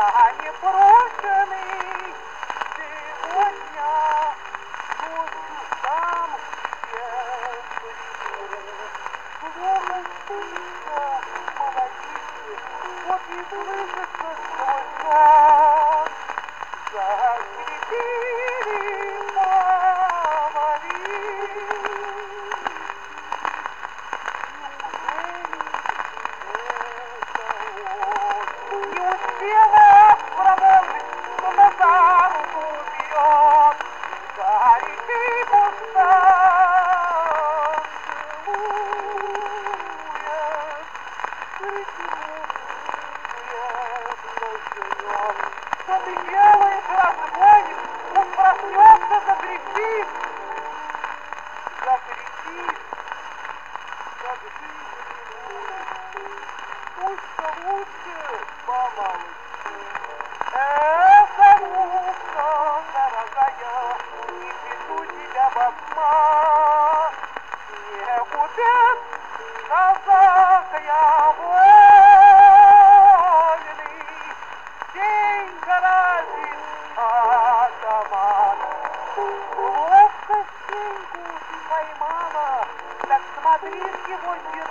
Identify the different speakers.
Speaker 1: я непрошенный сегодня ночью сам себе приду. Словно птица молодится, вот и слышится сквозь сон. Закрепили помоли. Не успела промолвить, что на за руку берет, горячий кустам целует, что ты делаешь, разбойник? Он проснется, закричит, как жизнь. Пусть лучше помолчи. Голубка, дорогая, не веду тебя в обман. Не купец, казак я вольный, день грозит атаман. Ловко стеньку поймала, так смотри, его держи.